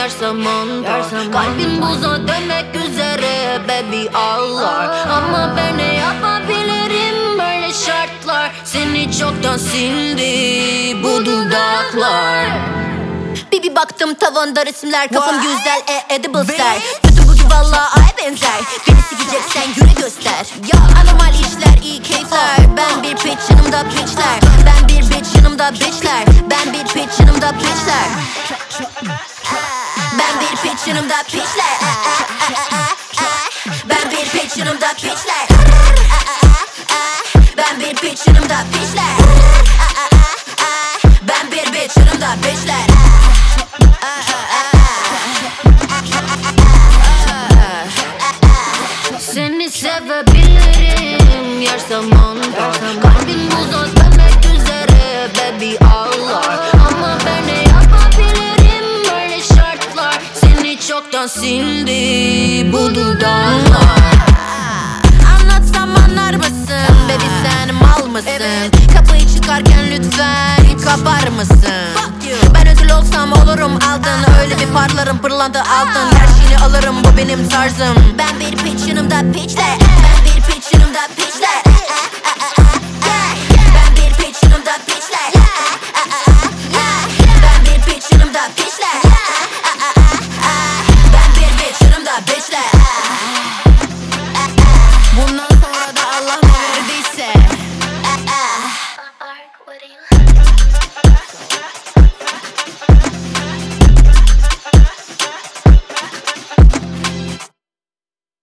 yaşamında. Kalbim buza dönmek üzere baby ağlar. Ama ben ne yapabilirim böyle şartlar. Seni çoktan sildi bu dudaklar. Bir baktım tavanda resimler, kafam güzel edibles'ler. Bütün bugün valla ay benzer. Beni sikeceksen yürü göster. Ya anormal işler, iyi keyifler. Ben bir pitch yanımda pitchler. Ben bir bitch yanımda bitchler. Ben bir pitch yanımda pitchler. Ben bir pitch yanımda pitchler. Ben bir pitch yanımda pitchler. Ben bir pitch yanımda pitchler. Ben bir bitch yanımda bitchler. Seni sevebilirim yer zamanda. Kalbim buza dönmek üzere baby ağlar. Ama ben ne yapabilirim böyle şartlar. Seni çoktan sildi bu dudaklar. Anlatsam anlar mısın baby, sen mal mısın? Kapıyı çıkarken lütfen kapar mısın? Ben ödül olsam olurum aldın. Öyle bir parlarım pırlanta altın. Her şeyini alırım, bu benim tarzım. Ben bir pitch yanımda pitchler. Ben bir pitch yanımda pitchler.